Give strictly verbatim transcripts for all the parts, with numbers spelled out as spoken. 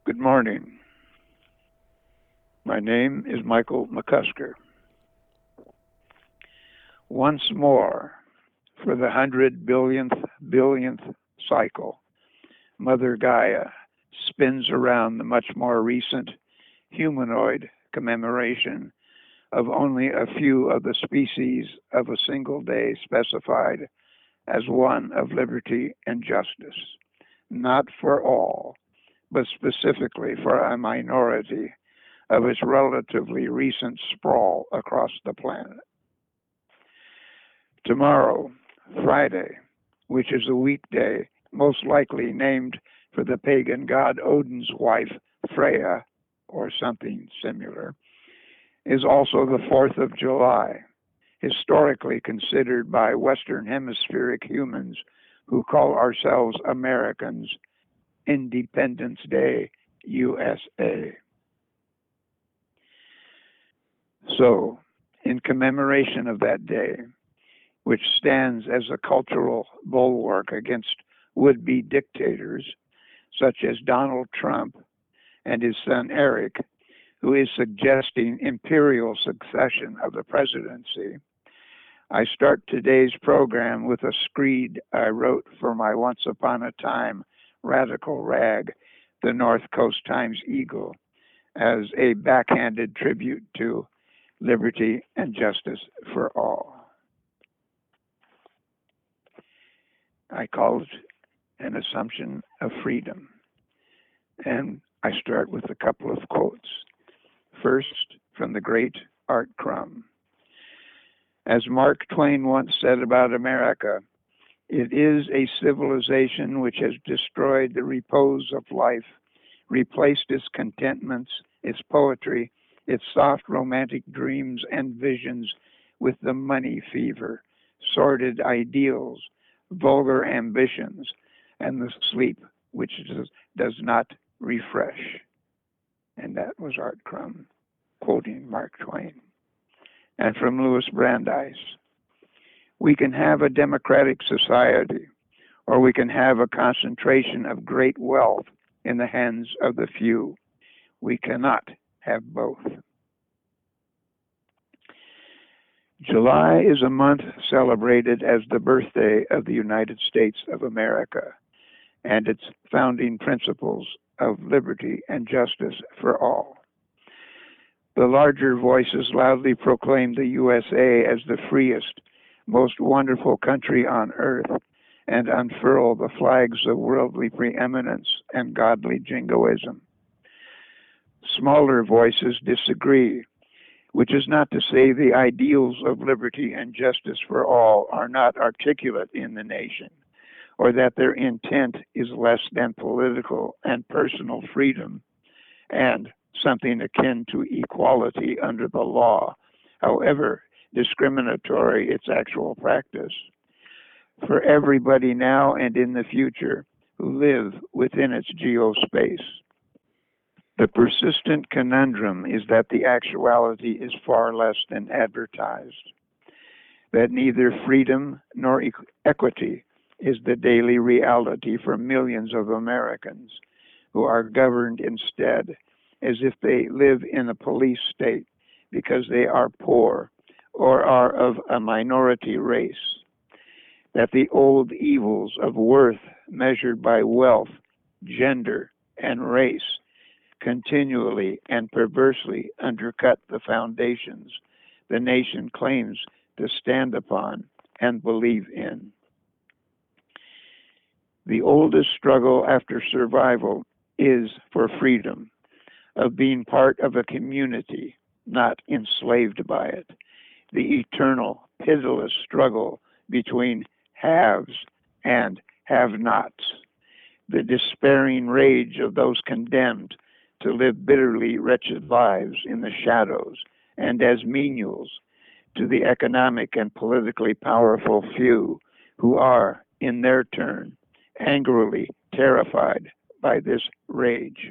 Good morning. My name is Michael McCusker. Once more, for the hundred billionth billionth cycle, Mother Gaia spins around the much more recent humanoid commemoration of only a few of the species of a single day specified as one of liberty and justice, not for all, but specifically for a minority of its relatively recent sprawl across the planet. Tomorrow, Friday, which is a weekday most likely named for the pagan god Odin's wife, Freya, or something similar, is also the fourth of July, historically considered by Western Hemispheric humans who call ourselves Americans Independence Day, U S A. So, in commemoration of that day, which stands as a cultural bulwark against would-be dictators such as Donald Trump and his son Eric, who is suggesting imperial succession of the presidency, I start today's program with a screed I wrote for my once upon a time radical rag, the North Coast Times Eagle, as a backhanded tribute to liberty and justice for all. I call it an assumption of freedom. And I start with a couple of quotes. First, from the great Art Crumb. As Mark Twain once said about America, it is a civilization which has destroyed the repose of life, replaced its contentments, its poetry, its soft romantic dreams and visions with the money fever, sordid ideals, vulgar ambitions, and the sleep which does, does not refresh. And that was Art Crumb, quoting Mark Twain. And from Louis Brandeis, we can have a democratic society, or we can have a concentration of great wealth in the hands of the few. We cannot have both. July is a month celebrated as the birthday of the United States of America and its founding principles of liberty and justice for all. The larger voices loudly proclaim the U S A as the freest, most wonderful country on earth and unfurl the flags of worldly preeminence and godly jingoism. Smaller voices disagree, which is not to say the ideals of liberty and justice for all are not articulate in the nation, or that their intent is less than political and personal freedom and something akin to equality under the law, however discriminatory its actual practice, for everybody now and in the future who live within its geospace. The persistent conundrum is that the actuality is far less than advertised, that neither freedom nor e- equity is the daily reality for millions of Americans who are governed instead as if they live in a police state because they are poor or are of a minority race, that the old evils of worth measured by wealth, gender, and race continually and perversely undercut the foundations the nation claims to stand upon and believe in. The oldest struggle after survival is for freedom, of being part of a community, not enslaved by it. The eternal, pitiless struggle between haves and have-nots. The despairing rage of those condemned to live bitterly wretched lives in the shadows and as menials to the economic and politically powerful few who are, in their turn, angrily terrified by this rage.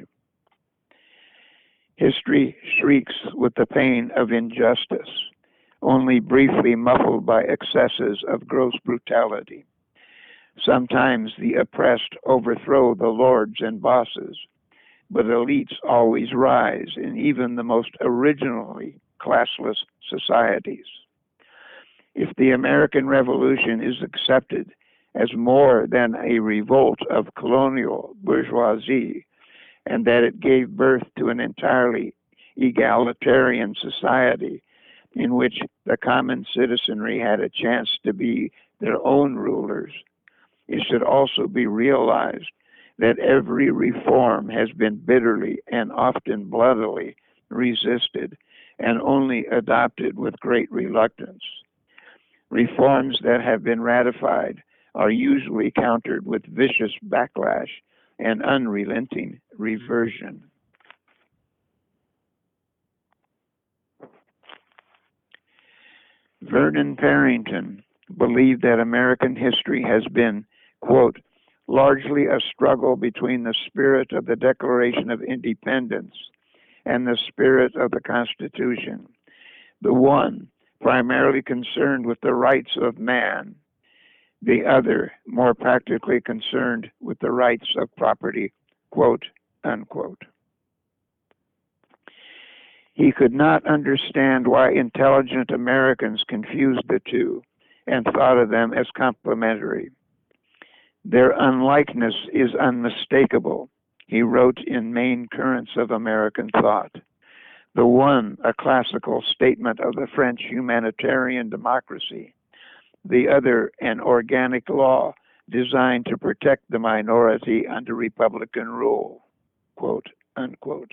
History shrieks with the pain of injustice, only briefly muffled by excesses of gross brutality. Sometimes the oppressed overthrow the lords and bosses. but elites always rise in even the most originally classless societies. If the American Revolution is accepted as more than a revolt of colonial bourgeoisie, and that it gave birth to an entirely egalitarian society in which the common citizenry had a chance to be their own rulers, it should also be realized that every reform has been bitterly and often bloodily resisted and only adopted with great reluctance. Reforms that have been ratified are usually countered with vicious backlash and unrelenting reversion. Vernon Parrington believed that American history has been, quote, largely a struggle between the spirit of the Declaration of Independence and the spirit of the Constitution, the one primarily concerned with the rights of man, the other more practically concerned with the rights of property, quote, unquote. He could not understand why intelligent Americans confused the two and thought of them as complementary. Their unlikeness is unmistakable, he wrote in Main Currents of American Thought. The one, a classical statement of the French humanitarian democracy, the other, an organic law designed to protect the minority under Republican rule, quote, unquote.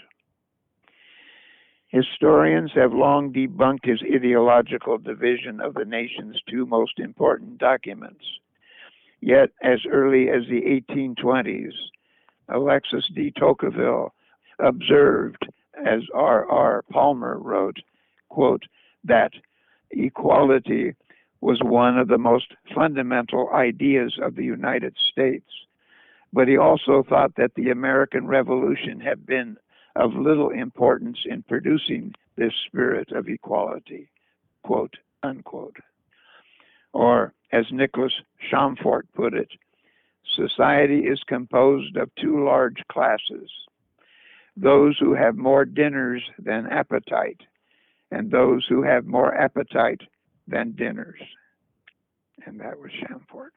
Historians have long debunked his ideological division of the nation's two most important documents. Yet, as early as the eighteen twenties, Alexis de Tocqueville observed, as R R Palmer wrote, quote, that equality was one of the most fundamental ideas of the United States. But he also thought that the American Revolution had been of little importance in producing this spirit of equality, quote, unquote. Or, as Nicholas Chamfort put it, society is composed of two large classes, those who have more dinners than appetite, and those who have more appetite than dinners. And that was Chamfort.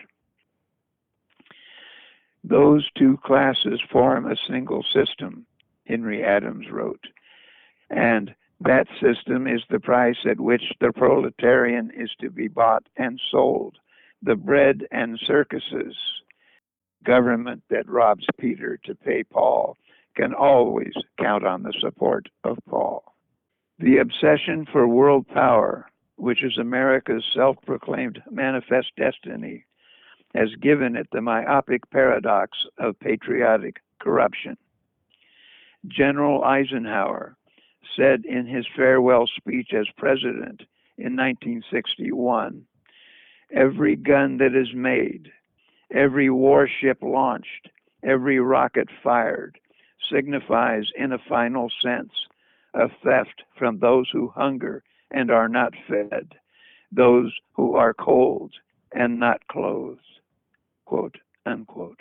Those two classes form a single system, Henry Adams wrote, and that system is the price at which the proletarian is to be bought and sold, the bread and circuses. Government that robs Peter to pay Paul can always count on the support of Paul. The obsession for world power, which is America's self-proclaimed manifest destiny, has given it the myopic paradox of patriotic corruption. General Eisenhower said in his farewell speech as president in nineteen sixty-one, every gun that is made, every warship launched, every rocket fired signifies in a final sense a theft from those who hunger and are not fed, those who are cold and not clothed, quote, unquote.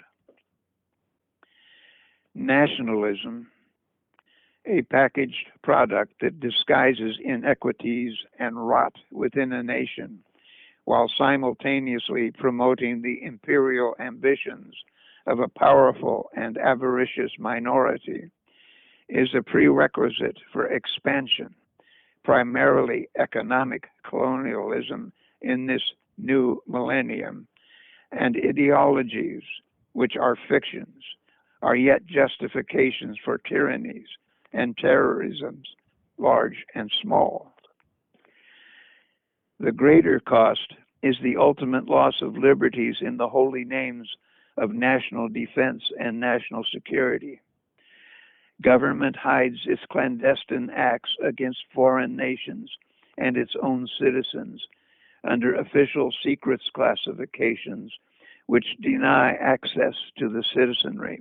Nationalism, a packaged product that disguises inequities and rot within a nation, while simultaneously promoting the imperial ambitions of a powerful and avaricious minority, is a prerequisite for expansion, primarily economic colonialism in this new millennium, and ideologies, which are fictions, are yet justifications for tyrannies and terrorisms, large and small. The greater cost is the ultimate loss of liberties in the holy names of national defense and national security. Government hides its clandestine acts against foreign nations and its own citizens under official secrets classifications which deny access to the citizenry.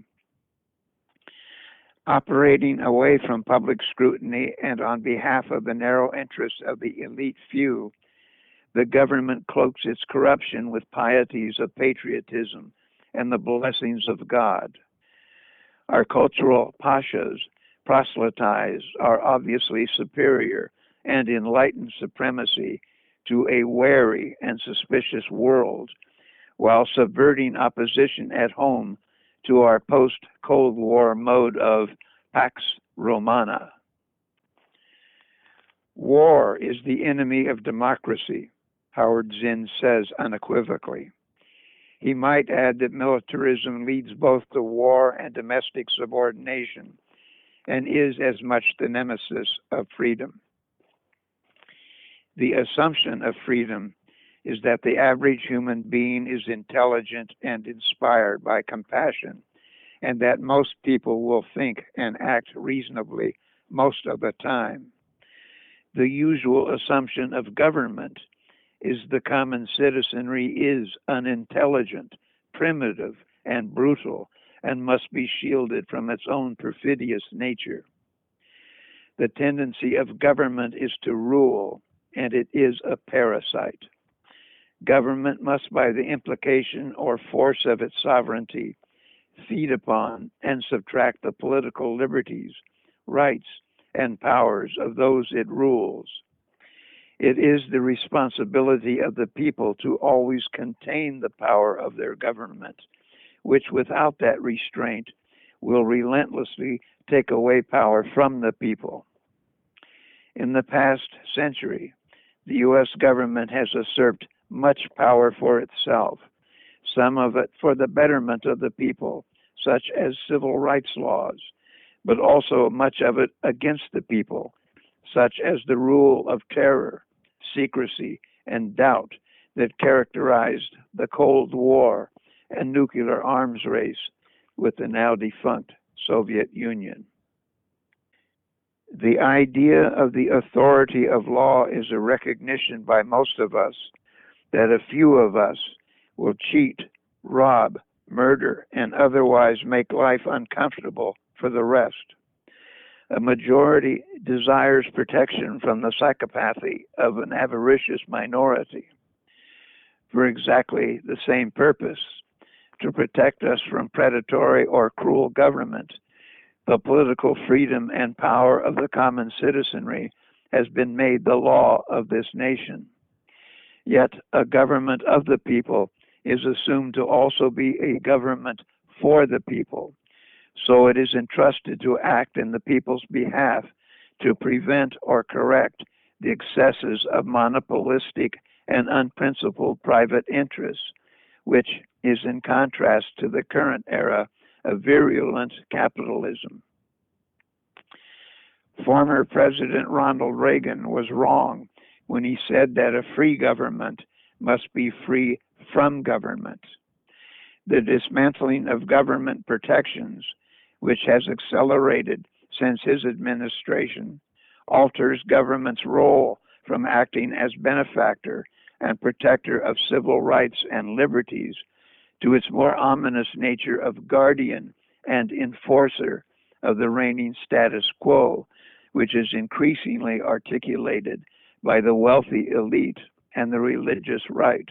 Operating away from public scrutiny and on behalf of the narrow interests of the elite few, the government cloaks its corruption with pieties of patriotism and the blessings of God. Our cultural pashas proselytize our obviously superior and enlightened supremacy to a wary and suspicious world, while subverting opposition at home to our post-Cold War mode of Pax Romana. War is the enemy of democracy, Howard Zinn says unequivocally. He might add that militarism leads both to war and domestic subordination, and is as much the nemesis of freedom. The assumption of freedom is that the average human being is intelligent and inspired by compassion, and that most people will think and act reasonably most of the time. The usual assumption of government is the common citizenry is unintelligent, primitive, and brutal, and must be shielded from its own perfidious nature. The tendency of government is to rule, and it is a parasite. Government must, by the implication or force of its sovereignty, feed upon and subtract the political liberties, rights, and powers of those it rules. It is the responsibility of the people to always contain the power of their government, which without that restraint will relentlessly take away power from the people. In the past century, the U S government has usurped much power for itself, some of it for the betterment of the people, such as civil rights laws, but also much of it against the people, such as the rule of terror, secrecy, and doubt that characterized the Cold War and nuclear arms race with the now defunct Soviet Union. The idea of the authority of law is a recognition by most of us that a few of us will cheat, rob, murder, and otherwise make life uncomfortable for the rest. A majority desires protection from the psychopathy of an avaricious minority for exactly the same purpose, to protect us from predatory or cruel government. The political freedom and power of the common citizenry has been made the law of this nation. Yet a government of the people is assumed to also be a government for the people. So it is entrusted to act in the people's behalf to prevent or correct the excesses of monopolistic and unprincipled private interests, which is in contrast to the current era of virulent capitalism. Former President Ronald Reagan was wrong when he said that a free government must be free from government. The dismantling of government protections, which has accelerated since his administration, alters government's role from acting as benefactor and protector of civil rights and liberties to its more ominous nature of guardian and enforcer of the reigning status quo, which is increasingly articulated by the wealthy elite and the religious right.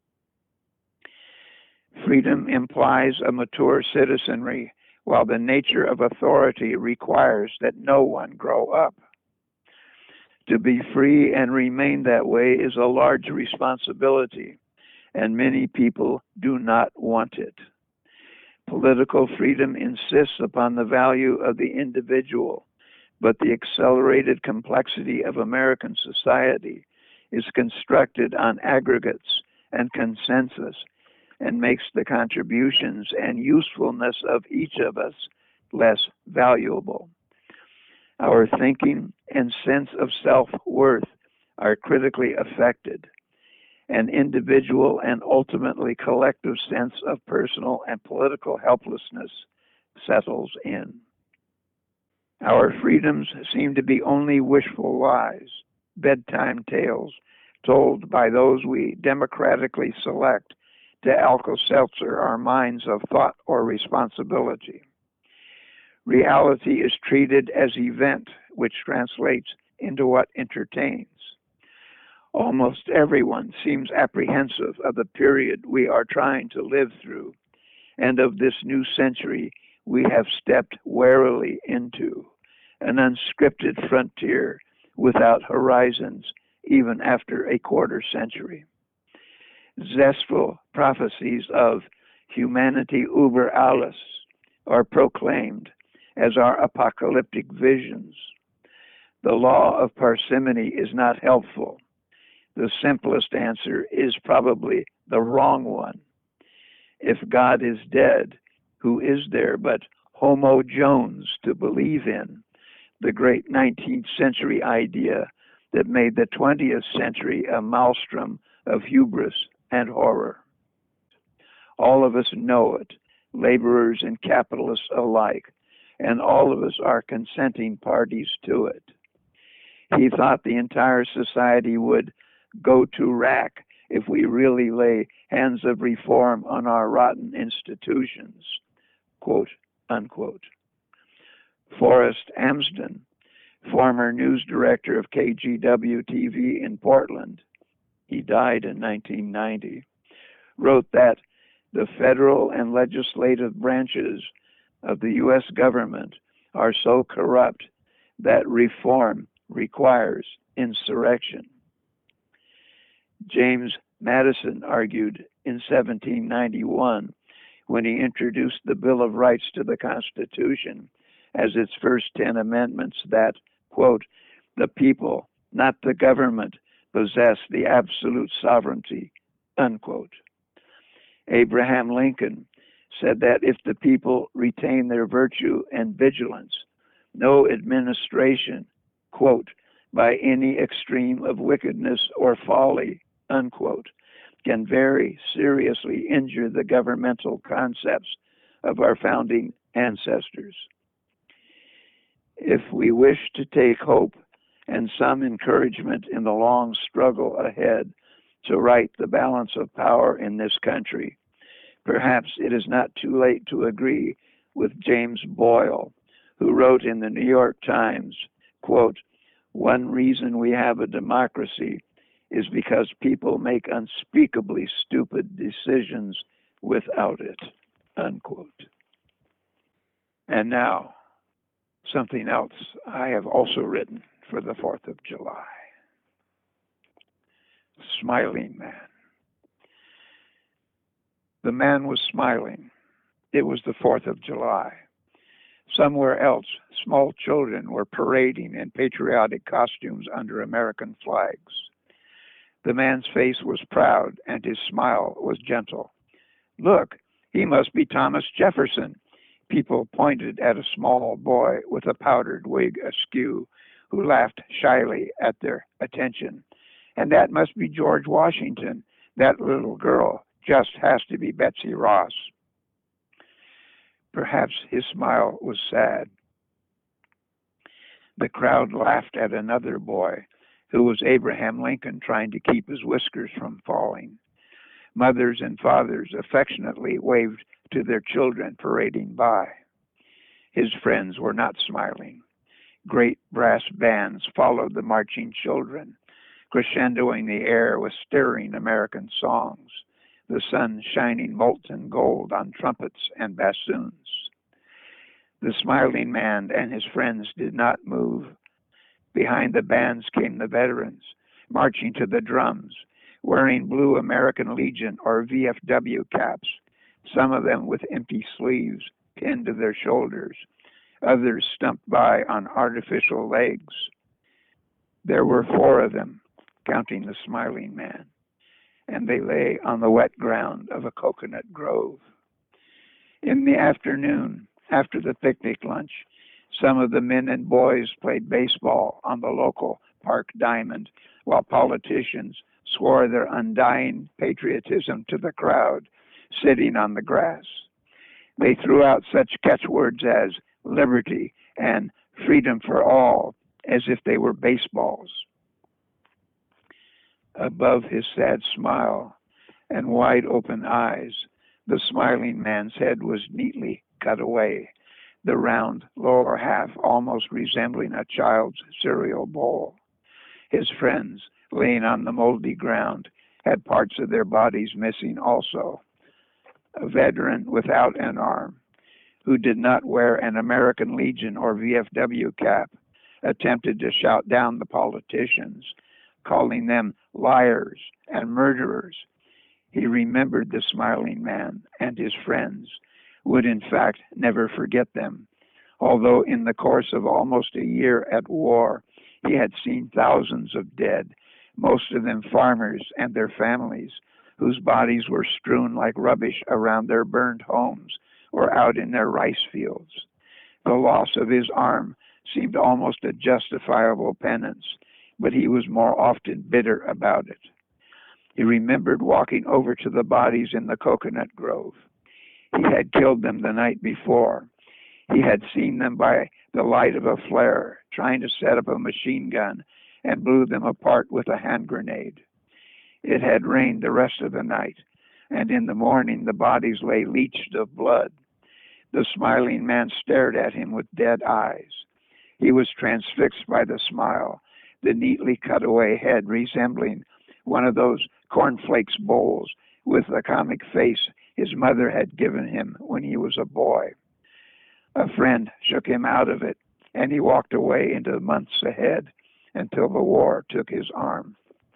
Freedom implies a mature citizenry, while the nature of authority requires that no one grow up. To be free and remain that way is a large responsibility, and many people do not want it. Political freedom insists upon the value of the individual, but the accelerated complexity of American society is constructed on aggregates and consensus and makes the contributions and usefulness of each of us less valuable. Our thinking and sense of self-worth are critically affected. An individual and ultimately collective sense of personal and political helplessness settles in. Our freedoms seem to be only wishful lies, bedtime tales told by those we democratically select to Alka-Seltzer our minds of thought or responsibility. Reality is treated as event, which translates into what entertains. Almost everyone seems apprehensive of the period we are trying to live through and of this new century we have stepped warily into an unscripted frontier without horizons, even after a quarter century. Zestful prophecies of humanity über alles are proclaimed as our apocalyptic visions. The law of parsimony is not helpful. The simplest answer is probably the wrong one. If God is dead, who is there but Homo Jones to believe in, the great nineteenth century idea that made the twentieth century a maelstrom of hubris and horror? All of us know it, laborers and capitalists alike, and all of us are consenting parties to it. He thought the entire society would go to rack if we really lay hands of reform on our rotten institutions, quote unquote. Forrest Amsden, former news director of K G W T V in Portland, he died in nineteen ninety, wrote that the federal and legislative branches of the U S government are so corrupt that reform requires insurrection. James Madison argued in seventeen ninety-one, when he introduced the Bill of Rights to the Constitution as its first ten amendments, that, quote, the people, not the government, possess the absolute sovereignty, unquote. Abraham Lincoln said that if the people retain their virtue and vigilance, no administration, quote, by any extreme of wickedness or folly, unquote, can very seriously injure the governmental concepts of our founding ancestors. If we wish to take hope and some encouragement in the long struggle ahead to right the balance of power in this country, perhaps it is not too late to agree with James Boyle, who wrote in the New York Times, quote, one reason we have a democracy is because people make unspeakably stupid decisions without it, unquote. And now, something else I have also written for the fourth of July. Smiling Man. The man was smiling. It was the fourth of July. Somewhere else, small children were parading in patriotic costumes under American flags. The man's face was proud and his smile was gentle. Look, he must be Thomas Jefferson. People pointed at a small boy with a powdered wig askew who laughed shyly at their attention. And that must be George Washington. That little girl just has to be Betsy Ross. Perhaps his smile was sad. The crowd laughed at another boy who was Abraham Lincoln trying to keep his whiskers from falling. Mothers and fathers affectionately waved to their children parading by. His friends were not smiling. Great brass bands followed the marching children, crescendoing the air with stirring American songs, the sun shining molten gold on trumpets and bassoons. The smiling man and his friends did not move. Behind the bands came the veterans, marching to the drums, wearing blue American Legion or V F W caps, some of them with empty sleeves pinned to their shoulders. Others stumped by on artificial legs. There were four of them, counting the smiling man, and they lay on the wet ground of a coconut grove. In the afternoon, after the picnic lunch, some of the men and boys played baseball on the local park diamond, while politicians swore their undying patriotism to the crowd sitting on the grass. They threw out such catchwords as liberty and freedom for all as if they were baseballs. Above his sad smile and wide open eyes, the smiling man's head was neatly cut away, the round lower half almost resembling a child's cereal bowl. His friends, laying on the moldy ground, had parts of their bodies missing also. A veteran without an arm, who did not wear an American Legion or V F W cap, attempted to shout down the politicians, calling them liars and murderers. He remembered the smiling man, and his friends would in fact never forget them, although in the course of almost a year at war, he had seen thousands of dead, most of them farmers and their families, whose bodies were strewn like rubbish around their burned homes or out in their rice fields. The loss of his arm seemed almost a justifiable penance, but he was more often bitter about it. He remembered walking over to the bodies in the coconut grove. He had killed them the night before. He had seen them by the light of a flare, trying to set up a machine gun, and blew them apart with a hand grenade. It had rained the rest of the night, and in the morning the bodies lay leached of blood. The smiling man stared at him with dead eyes. He was transfixed by the smile, the neatly cut away head resembling one of those cornflakes bowls with the comic face his mother had given him when he was a boy. A friend shook him out of it, and he walked away into the months ahead until the war took his arm.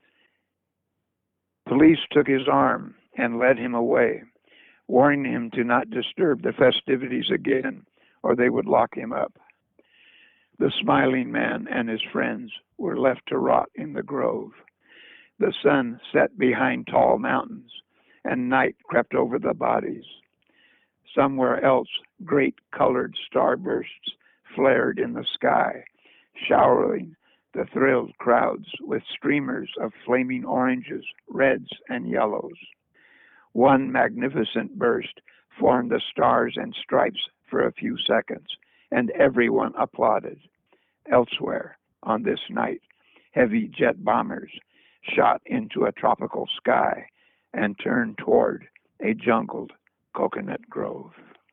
Police took his arm and led him away, warning him to not disturb the festivities again, or they would lock him up. The smiling man and his friends were left to rot in the grove. The sun set behind tall mountains, and night crept over the bodies. Somewhere else, great colored starbursts flared in the sky, showering the thrilled crowds with streamers of flaming oranges, reds, and yellows. One magnificent burst formed the stars and stripes for a few seconds, and everyone applauded. Elsewhere, on this night, heavy jet bombers shot into a tropical sky and turned toward a jungled coconut grove.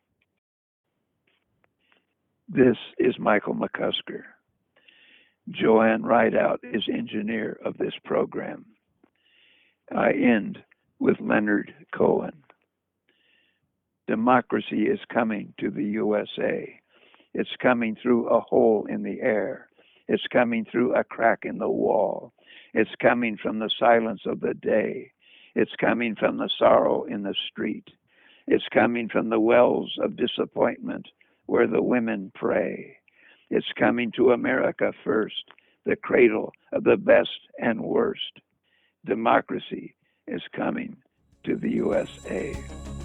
This is Michael McCusker. Joanne Rideout is engineer of this program. I end with Leonard Cohen. Democracy is coming to the U S A. It's coming through a hole in the air. It's coming through a crack in the wall. It's coming from the silence of the day. It's coming from the sorrow in the street. It's coming from the wells of disappointment where the women pray. It's coming to America first, the cradle of the best and worst. Democracy is coming to the U S A.